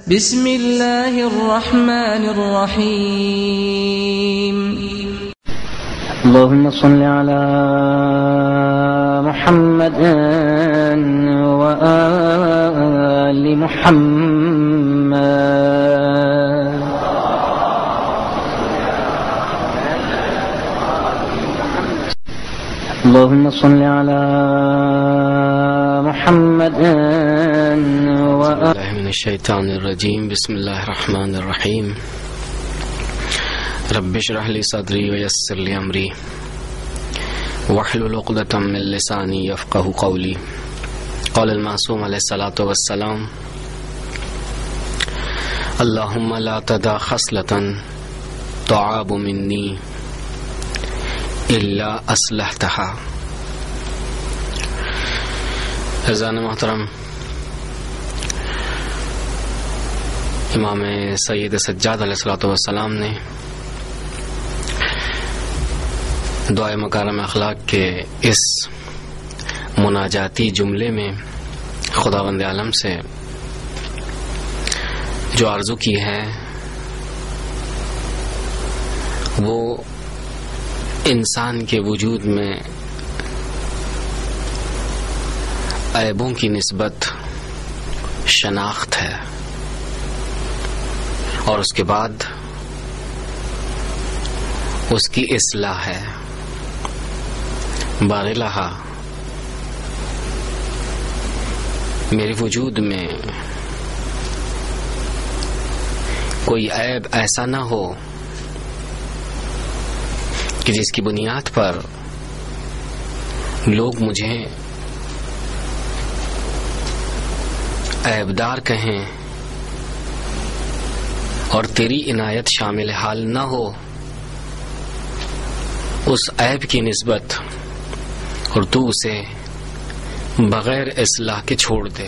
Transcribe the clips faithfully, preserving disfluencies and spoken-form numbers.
بسم اللہ الرحمن الرحیم اللهم صل على محمد وآل محمد. اللهم صل على محمد وآل من الشیطان الرجیم. بسم اللہ الرحمن الرحیم. رب اشرح لي صدری ویسر لي امری واحلل عقدۃ من لسانی یفقهوا قولی. قال المعصوم علیہ الصلاۃ والسلام: اللهم لا تدع خصلة تعاب منی الا اصلحتها. عزیزان محترم، امام سید سجاد علیہ الصلوۃ والسلام نے دعائے مکارم اخلاق کے اس مناجاتی جملے میں خداوند عالم سے جو آرزو کی ہے وہ انسان کے وجود میں عیبوں کی نسبت شناخت ہے، اور اس کے بعد اس کی اصلاح ہے. بارلہا میرے وجود میں کوئی عیب ایسا نہ ہو کہ جس کی بنیاد پر لوگ مجھے عیبدار کہیں اور تیری عنایت شامل حال نہ ہو اس عیب کی نسبت، اور تو اسے بغیر اصلاح کے چھوڑ دے.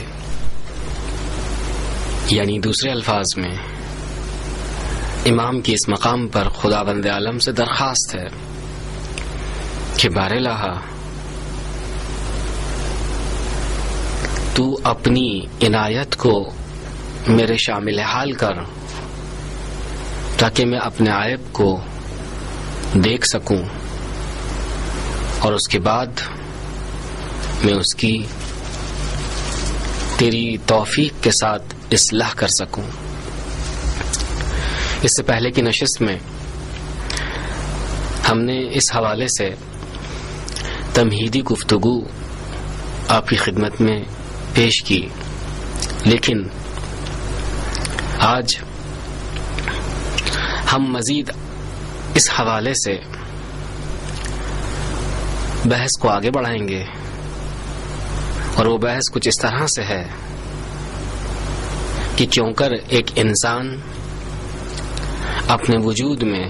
یعنی دوسرے الفاظ میں امام کی اس مقام پر خداوند عالم سے درخواست ہے کہ بارلہا تو اپنی عنایت کو میرے شامل حال کر تاکہ میں اپنے عیب کو دیکھ سکوں، اور اس کے بعد میں اس کی تیری توفیق کے ساتھ اصلاح کر سکوں. اس سے پہلے کی نشست میں ہم نے اس حوالے سے تمہیدی گفتگو آپ کی خدمت میں پیش کی، لیکن آج ہم مزید اس حوالے سے بحث کو آگے بڑھائیں گے، اور وہ بحث کچھ اس طرح سے ہے کہ کیوں کر ایک انسان اپنے وجود میں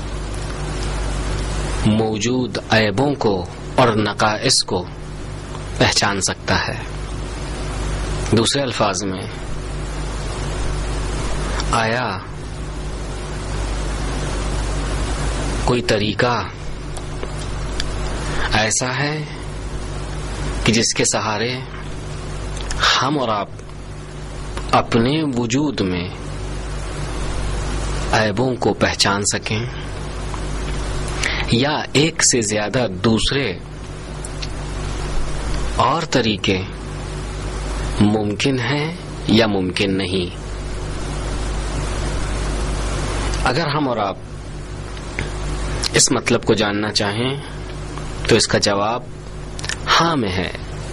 موجود عیبوں کو اور نقائص کو پہچان سکتا ہے. دوسرے الفاظ میں، آیا کوئی طریقہ ایسا ہے کہ جس کے سہارے ہم اور آپ اپنے وجود میں عیبوں کو پہچان سکیں، یا ایک سے زیادہ دوسرے اور طریقے ممکن ہیں یا ممکن نہیں؟ اگر ہم اور آپ اس مطلب کو جاننا چاہیں تو اس کا جواب ہاں میں ہے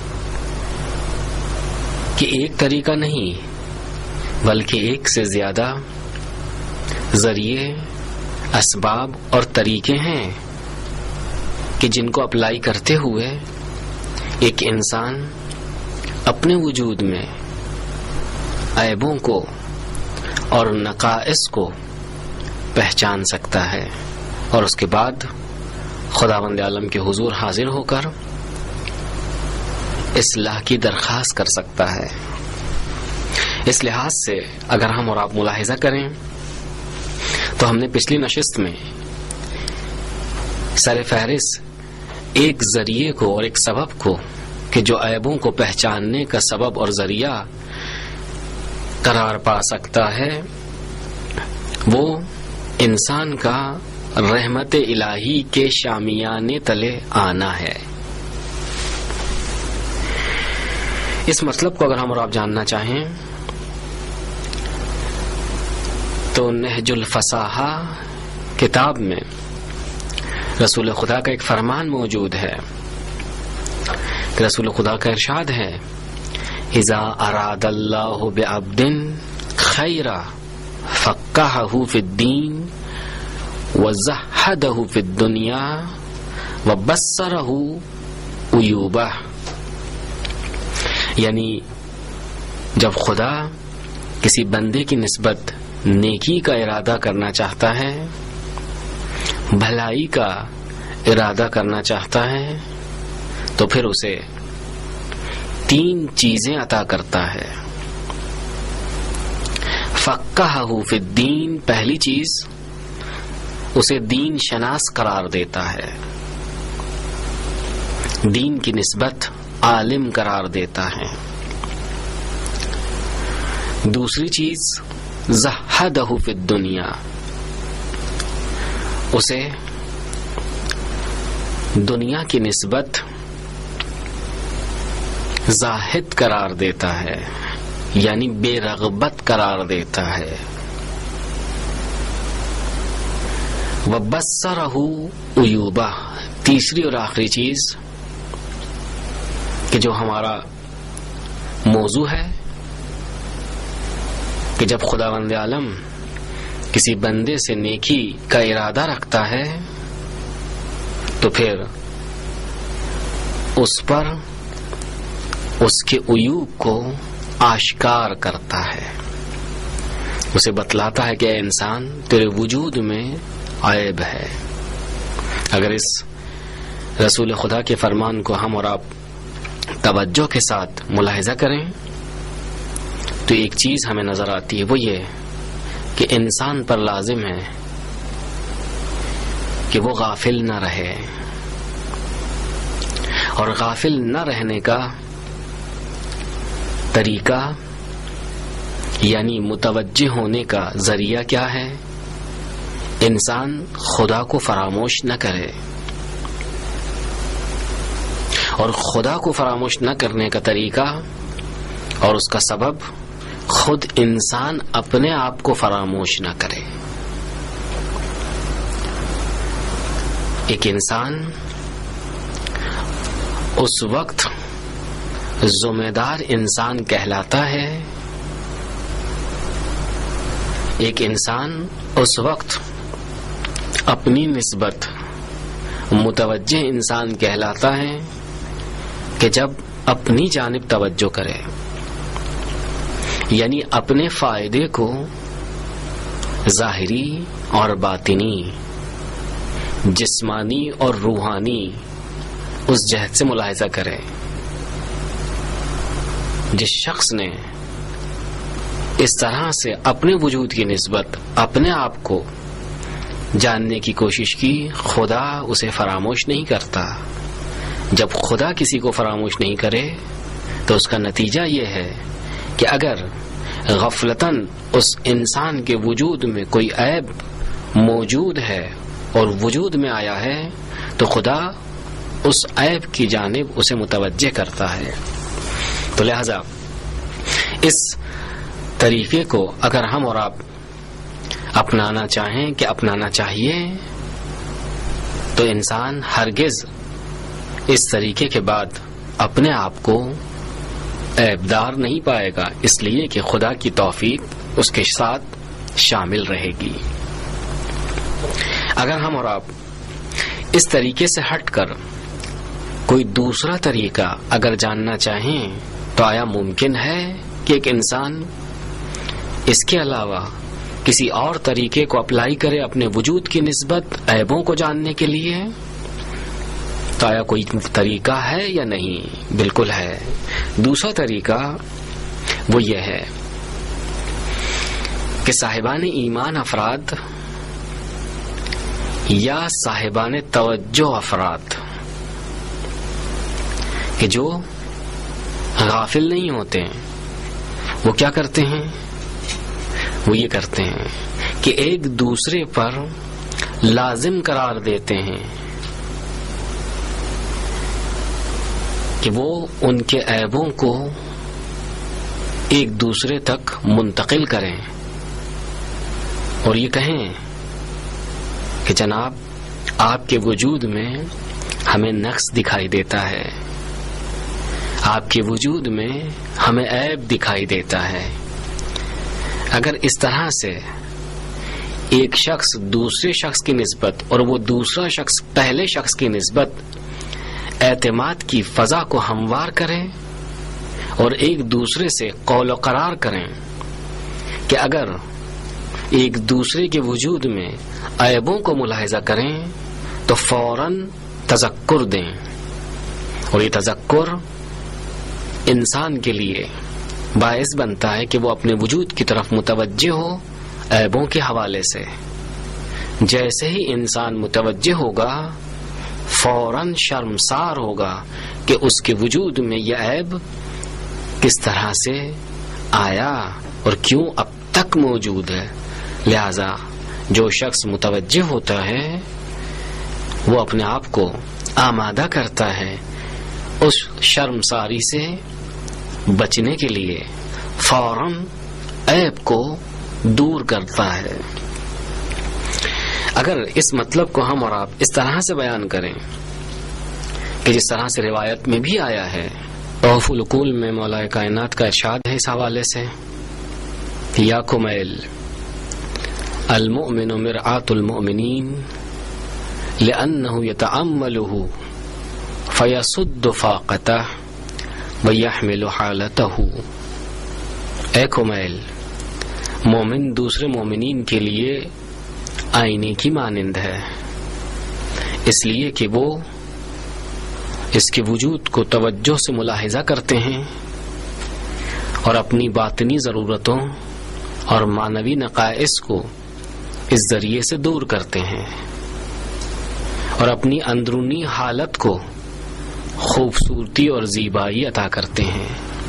کہ ایک طریقہ نہیں بلکہ ایک سے زیادہ ذریعے، اسباب اور طریقے ہیں کہ جن کو اپلائی کرتے ہوئے ایک انسان اپنے وجود میں عیبوں کو اور نقائص کو پہچان سکتا ہے، اور اس کے بعد خداوند عالم کے حضور حاضر ہو کر اصلاح کی درخواست کر سکتا ہے. اس لحاظ سے اگر ہم اور آپ ملاحظہ کریں تو ہم نے پچھلی نشست میں سر فہرست ایک ذریعے کو اور ایک سبب کو کہ جو عیبوں کو پہچاننے کا سبب اور ذریعہ قرار پا سکتا ہے وہ انسان کا رحمت الہی کے شامیانے تلے آنا ہے۔ اس مطلب کو اگر ہم اور آپ جاننا چاہیں تو نہج الفصاحہ کتاب میں رسول خدا کا ایک فرمان موجود ہے کہ رسول خدا کا ارشاد ہے اذا اراد اللہ بعبد خیرا فقہہ فی الدین وزہدہ فی الدنیا وبصرہ عیوبہ، یعنی جب خدا کسی بندے کی نسبت نیکی کا ارادہ کرنا چاہتا ہے، بھلائی کا ارادہ کرنا چاہتا ہے، تو پھر اسے تین چیزیں عطا کرتا ہے۔ فقہہ فی الدین، پہلی چیز اسے دین شناس قرار دیتا ہے، دین کی نسبت عالم قرار دیتا ہے۔ دوسری چیز زہدہ فی الدنیا، اسے دنیا کی نسبت زاہد قرار دیتا ہے، یعنی بے رغبت قرار دیتا ہے۔ وبصرہ عیوبہ، تیسری اور آخری چیز کہ جو ہمارا موضوع ہے کہ جب خداوند عالم کسی بندے سے نیکی کا ارادہ رکھتا ہے تو پھر اس پر اس کے عیوب کو آشکار کرتا ہے، اسے بتلاتا ہے کہ اے انسان تیرے وجود میں عیب ہے۔ اگر اس رسول خدا کے فرمان کو ہم اور آپ توجہ کے ساتھ ملاحظہ کریں تو ایک چیز ہمیں نظر آتی ہے، وہ یہ کہ انسان پر لازم ہے کہ وہ غافل نہ رہے، اور غافل نہ رہنے کا طریقہ یعنی متوجہ ہونے کا ذریعہ کیا ہے؟ انسان خدا کو فراموش نہ کرے، اور خدا کو فراموش نہ کرنے کا طریقہ اور اس کا سبب خود انسان اپنے آپ کو فراموش نہ کرے۔ ایک انسان اس وقت ذمہ دار انسان کہلاتا ہے، ایک انسان اس وقت اپنی نسبت متوجہ انسان کہلاتا ہے کہ جب اپنی جانب توجہ کرے، یعنی اپنے فائدے کو ظاہری اور باطنی، جسمانی اور روحانی اس جہت سے ملاحظہ کرے۔ جس شخص نے اس طرح سے اپنے وجود کی نسبت اپنے آپ کو جاننے کی کوشش کی، خدا اسے فراموش نہیں کرتا۔ جب خدا کسی کو فراموش نہیں کرے تو اس کا نتیجہ یہ ہے کہ اگر غفلتاً اس انسان کے وجود میں کوئی عیب موجود ہے اور وجود میں آیا ہے تو خدا اس عیب کی جانب اسے متوجہ کرتا ہے۔ تو لہذا اس طریقے کو اگر ہم اور آپ اپنانا چاہیں کہ اپنانا چاہیے تو انسان ہرگز اس طریقے کے بعد اپنے آپ کو عیبدار نہیں پائے گا، اس لیے کہ خدا کی توفیق اس کے ساتھ شامل رہے گی۔ اگر ہم اور آپ اس طریقے سے ہٹ کر کوئی دوسرا طریقہ اگر جاننا چاہیں تو آیا ممکن ہے کہ ایک انسان اس کے علاوہ کسی اور طریقے کو اپلائی کرے اپنے وجود کی نسبت عیبوں کو جاننے کے لیے؟ تو آیا کوئی طریقہ ہے یا نہیں؟ بالکل ہے۔ دوسرا طریقہ وہ یہ ہے کہ صاحبان ایمان افراد یا صاحبان توجہ افراد کہ جو غافل نہیں ہوتے، وہ کیا کرتے ہیں وہ یہ کرتے ہیں کہ ایک دوسرے پر لازم قرار دیتے ہیں کہ وہ ان کے عیبوں کو ایک دوسرے تک منتقل کریں اور یہ کہیں کہ جناب آپ کے وجود میں ہمیں نقص دکھائی دیتا ہے، آپ کے وجود میں ہمیں عیب دکھائی دیتا ہے۔ اگر اس طرح سے ایک شخص دوسرے شخص کی نسبت اور وہ دوسرا شخص پہلے شخص کی نسبت اعتماد کی فضا کو ہموار کریں اور ایک دوسرے سے قول و قرار کریں کہ اگر ایک دوسرے کے وجود میں عیبوں کو ملاحظہ کریں تو فوراً تذکر دیں، اور یہ تذکر انسان کے لیے باعث بنتا ہے کہ وہ اپنے وجود کی طرف متوجہ ہو عیبوں کے حوالے سے۔ جیسے ہی انسان متوجہ ہوگا فوراً شرمسار ہوگا کہ اس کے وجود میں یہ عیب کس طرح سے آیا اور کیوں اب تک موجود ہے۔ لہذا جو شخص متوجہ ہوتا ہے وہ اپنے آپ کو آمادہ کرتا ہے اس شرمساری سے بچنے کے لیے، فوراً عیب کو دور کرتا ہے۔ اگر اس مطلب کو ہم اور آپ اس طرح سے بیان کریں کہ جس طرح سے روایت میں بھی آیا ہے، توحف العقول میں مولا کائنات کا ارشاد ہے اس حوالے سے، یا کمیل المؤمن مرآۃ المؤمنین لأنه يتأمله فيسد فاقته ويحمل حالته۔ اے کمیل، مومن دوسرے مومنین کے لیے آئینے کی مانند ہے، اس لیے کہ وہ اس کے وجود کو توجہ سے ملاحظہ کرتے ہیں اور اپنی باطنی ضرورتوں اور معنوی نقائص کو اس ذریعے سے دور کرتے ہیں اور اپنی اندرونی حالت کو خوبصورتی اور زیبائی عطا کرتے ہیں۔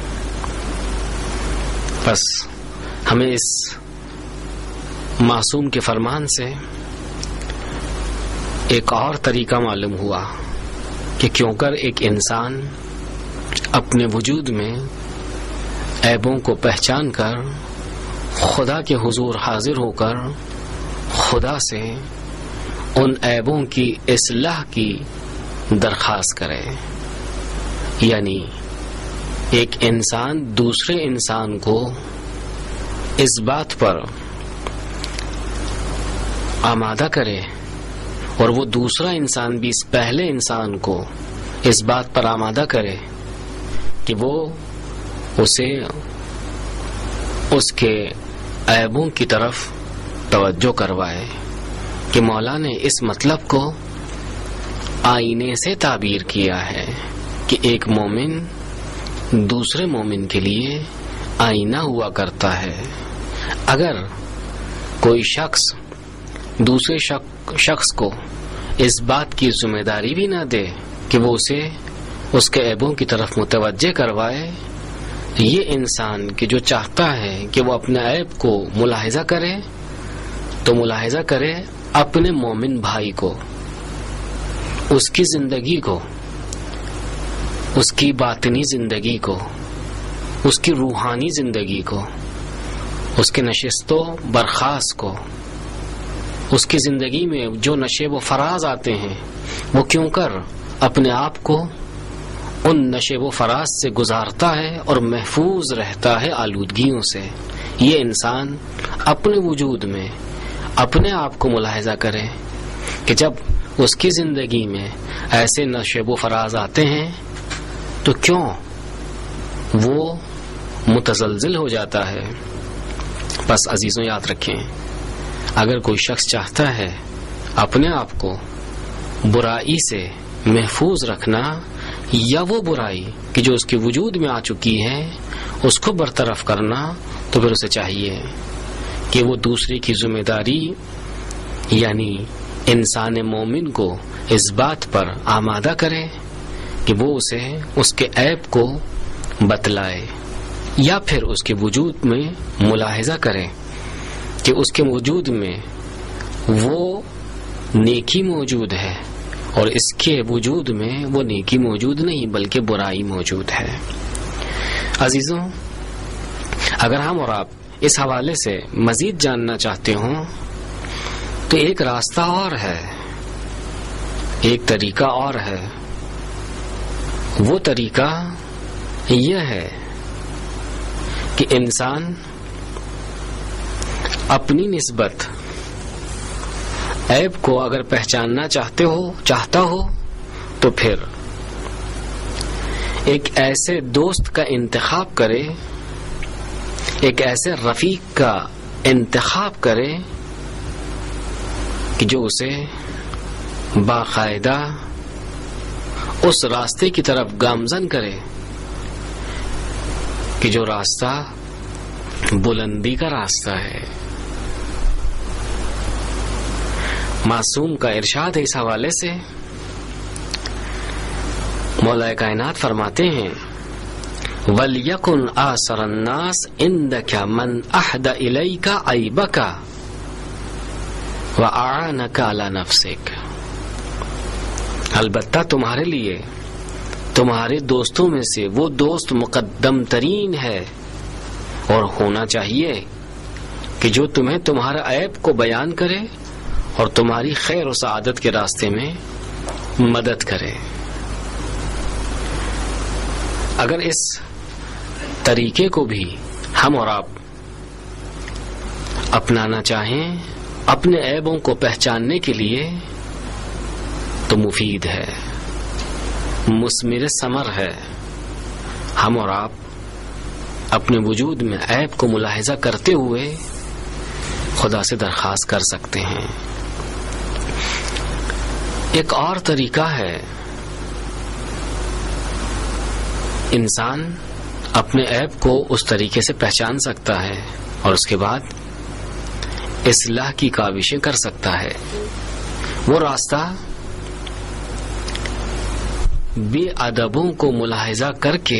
بس ہمیں اس معصوم کے فرمان سے ایک اور طریقہ معلوم ہوا کہ کیوں کر ایک انسان اپنے وجود میں عیبوں کو پہچان کر خدا کے حضور حاضر ہو کر خدا سے ان عیبوں کی اصلاح کی درخواست کرے، یعنی ایک انسان دوسرے انسان کو اس بات پر آمادہ کرے اور وہ دوسرا انسان بھی اس پہلے انسان کو اس بات پر آمادہ کرے کہ وہ اسے اس کے عیبوں کی طرف توجہ کروائے، کہ مولا نے اس مطلب کو آئینے سے تعبیر کیا ہے کہ ایک مومن دوسرے مومن کے لیے آئینہ ہوا کرتا ہے۔ اگر کوئی شخص دوسرے شخص کو اس بات کی ذمہ داری بھی نہ دے کہ وہ اسے اس کے عیبوں کی طرف متوجہ کروائے، یہ انسان کہ جو چاہتا ہے کہ وہ اپنے عیب کو ملاحظہ کرے تو ملاحظہ کرے اپنے مومن بھائی کو، اس کی زندگی کو، اس کی باطنی زندگی کو، اس کی روحانی زندگی کو، اس کے نشست و برخاست کو، اس کی زندگی میں جو نشیب و فراز آتے ہیں وہ کیوں کر اپنے آپ کو ان نشیب و فراز سے گزارتا ہے اور محفوظ رہتا ہے آلودگیوں سے۔ یہ انسان اپنے وجود میں اپنے آپ کو ملاحظہ کرے کہ جب اس کی زندگی میں ایسے نشیب و فراز آتے ہیں تو کیوں وہ متزلزل ہو جاتا ہے۔ بس عزیزوں یاد رکھیں، اگر کوئی شخص چاہتا ہے اپنے آپ کو برائی سے محفوظ رکھنا یا وہ برائی کہ جو اس کے وجود میں آ چکی ہے اس کو برطرف کرنا، تو پھر اسے چاہیے کہ وہ دوسرے کی ذمہ داری یعنی انسان مومن کو اس بات پر آمادہ کرے کہ وہ اسے اس کے عیب کو بتلائے یا پھر اس کے وجود میں ملاحظہ کرے کہ اس کے وجود میں وہ نیکی موجود ہے اور اس کے وجود میں وہ نیکی موجود نہیں بلکہ برائی موجود ہے۔ عزیزوں، اگر ہم اور آپ اس حوالے سے مزید جاننا چاہتے ہوں تو ایک راستہ اور ہے، ایک طریقہ اور ہے۔ وہ طریقہ یہ ہے کہ انسان اپنی نسبت عیب کو اگر پہچاننا چاہتے ہو چاہتا ہو تو پھر ایک ایسے دوست کا انتخاب کرے، ایک ایسے رفیق کا انتخاب کرے کہ جو اسے باقاعدہ اس راستے کی طرف گامزن کرے کہ جو راستہ بلندی کا راستہ ہے۔ معصوم کا ارشاد ہے اس حوالے سے، مولا کائنات فرماتے ہیں وَلْيَكُنْ آثَرَ النَّاسِ عِنْدَكَ مَنْ أَحْدَ إِلَيْكَ عَيْبَكَ وَأَعَانَكَ عَلَى نَفْسِكَ۔ البتہ تمہارے لیے تمہارے دوستوں میں سے وہ دوست مقدم ترین ہے اور ہونا چاہیے کہ جو تمہیں تمہارا عیب کو بیان کرے اور تمہاری خیر و سعادت کے راستے میں مدد کرے۔ اگر اس طریقے کو بھی ہم اور آپ اپنانا چاہیں اپنے عیبوں کو پہچاننے کے لیے تو مفید ہے، مثمر ثمر ہے۔ ہم اور آپ اپنے وجود میں عیب کو ملاحظہ کرتے ہوئے خدا سے درخواست کر سکتے ہیں۔ ایک اور طریقہ ہے، انسان اپنے عیب کو اس طریقے سے پہچان سکتا ہے اور اس کے بعد اصلاح کی کاوشیں کر سکتا ہے۔ وہ راستہ بے ادبوں کو ملاحظہ کر کے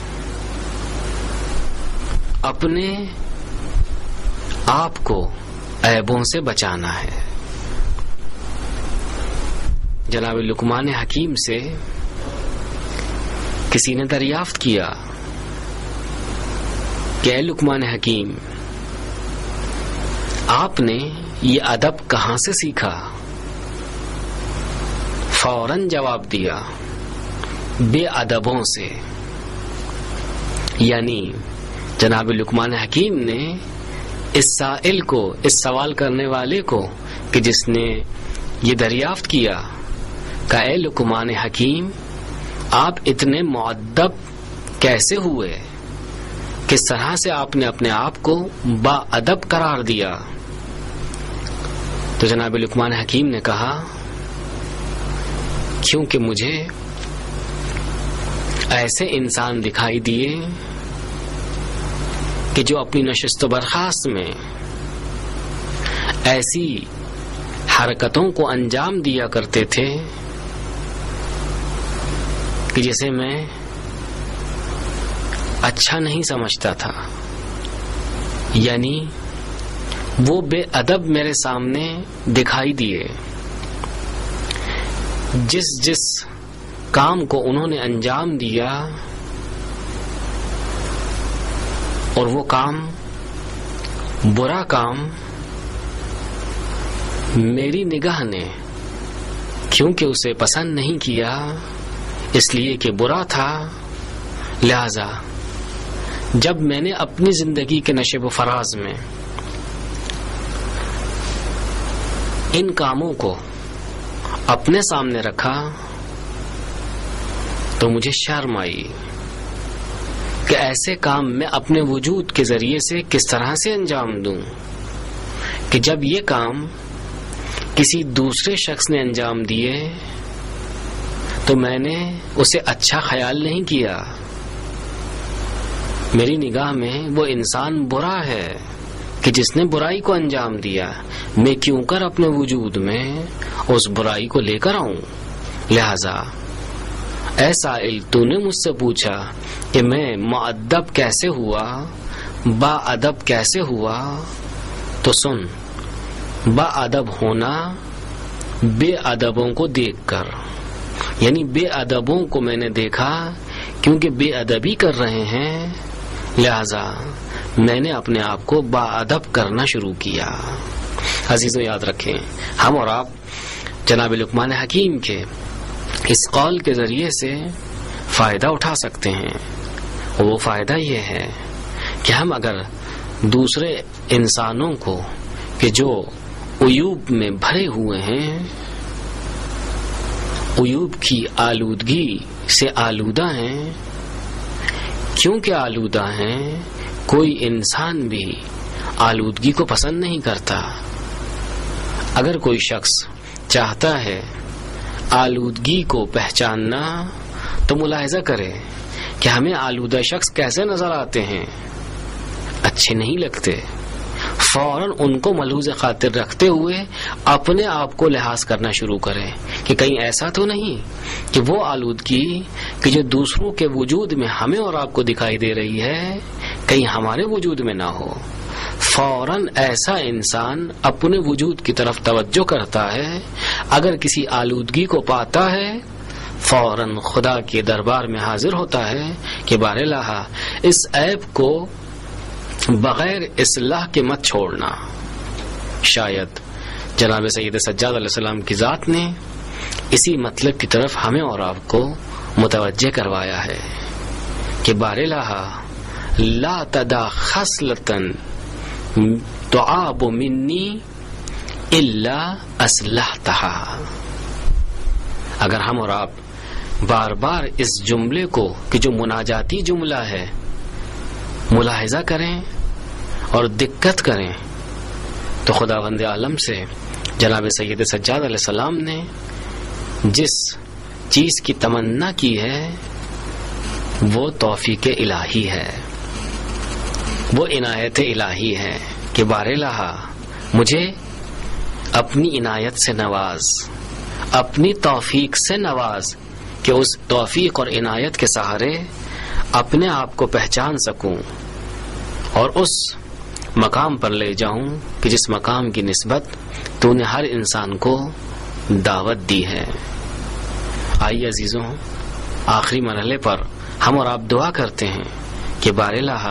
اپنے آپ کو عیبوں سے بچانا ہے۔ جناب لقمان حکیم سے کسی نے دریافت کیا کہ اے لقمان حکیم، آپ نے یہ ادب کہاں سے سیکھا؟ فوراً جواب دیا، بے ادبوں سے۔ یعنی جناب لقمان حکیم نے اس سائل کو، اس سوال کرنے والے کو کہ جس نے یہ دریافت کیا کہ اے لقمان حکیم، آپ اتنے مؤدب کیسے ہوئے؟ کس طرح سے آپ نے اپنے آپ کو با ادب قرار دیا؟ تو جناب لقمان حکیم نے کہا، کیونکہ مجھے ایسے انسان دکھائی دیے کہ جو اپنی نشست و برخاست میں ایسی حرکتوں کو انجام دیا کرتے تھے کہ جسے میں اچھا نہیں سمجھتا تھا۔ یعنی وہ بے ادب میرے سامنے دکھائی دیے۔ جس جس کام کو انہوں نے انجام دیا اور وہ کام برا کام میری نگاہ نے کیونکہ اسے پسند نہیں کیا، اس لیے کہ برا تھا، لہذا جب میں نے اپنی زندگی کے نشیب و فراز میں ان کاموں کو اپنے سامنے رکھا تو مجھے شرم آئی کہ ایسے کام میں اپنے وجود کے ذریعے سے کس طرح سے انجام دوں کہ جب یہ کام کسی دوسرے شخص نے انجام دیے تو میں نے اسے اچھا خیال نہیں کیا۔ میری نگاہ میں وہ انسان برا ہے کہ جس نے برائی کو انجام دیا، میں کیوں کر اپنے وجود میں اس برائی کو لے کر آؤں؟ لہذا اے سائل، تو نے مجھ سے پوچھا کہ میں مؤدب کیسے ہوا، با ادب کیسے ہوا، تو سن، با ادب ہونا بے ادبوں کو دیکھ کر، یعنی بے ادبوں کو میں نے دیکھا کیونکہ بے ادبی کر رہے ہیں، لہذا میں نے اپنے آپ کو با ادب کرنا شروع کیا۔ عزیزوں یاد رکھیں، ہم اور آپ جناب لقمان حکیم کے اس قول کے ذریعے سے فائدہ اٹھا سکتے ہیں۔ وہ فائدہ یہ ہے کہ ہم اگر دوسرے انسانوں کو کہ جو عیوب میں بھرے ہوئے ہیں، عیوب کی آلودگی سے آلودہ ہیں، کیونکہ آلودہ ہیں، کوئی انسان بھی آلودگی کو پسند نہیں کرتا۔ اگر کوئی شخص چاہتا ہے آلودگی کو پہچاننا تو ملاحظہ کرے کہ ہمیں آلودہ شخص کیسے نظر آتے ہیں، اچھے نہیں لگتے۔ فوراً ان کو ملحوظ خاطر رکھتے ہوئے اپنے آپ کو لحاظ کرنا شروع کریں کہ کہیں ایسا تو نہیں کہ وہ آلودگی کہ جو دوسروں کے وجود میں ہمیں اور آپ کو دکھائی دے رہی ہے کہیں ہمارے وجود میں نہ ہو۔ فوراً ایسا انسان اپنے وجود کی طرف توجہ کرتا ہے، اگر کسی آلودگی کو پاتا ہے فوراً خدا کے دربار میں حاضر ہوتا ہے کہ بار الہ اس عیب کو بغیر اصلاح کے مت چھوڑنا۔ شاید جناب سید سجاد علیہ السلام کی ذات نے اسی مطلب کی طرف ہمیں اور آپ کو متوجہ کروایا ہے کہ بار الہ لا تدا خصلتن تعاب منی الا اصلحتها۔ اگر ہم اور آپ بار بار اس جملے کو کہ جو مناجاتی جملہ ہے ملاحظہ کریں اور دقت کریں تو خداوند عالم سے جناب سید سجاد علیہ السلام نے جس چیز کی تمنا کی ہے وہ توفیق الہی ہے، وہ عنایت الہی ہے کہ بار الہ مجھے اپنی عنایت سے نواز، اپنی توفیق سے نواز کہ اس توفیق اور عنایت کے سہارے اپنے آپ کو پہچان سکوں اور اس مقام پر لے جاؤں کہ جس مقام کی نسبت تو نے ہر انسان کو دعوت دی ہے۔ آئیے عزیزوں، آخری مرحلے پر ہم اور آپ دعا کرتے ہیں کہ بار الہ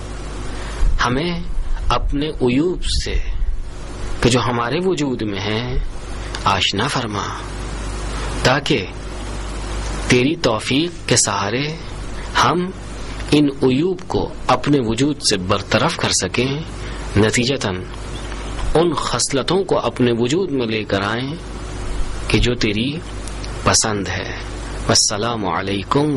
ہمیں اپنے عیوب سے کہ جو ہمارے وجود میں ہیں آشنا فرما، تاکہ تیری توفیق کے سہارے ہم ان عیوب کو اپنے وجود سے برطرف کر سکیں، نتیجتاً ان خصلتوں کو اپنے وجود میں لے کر آئیں کہ جو تیری پسند ہے۔ والسلام علیکم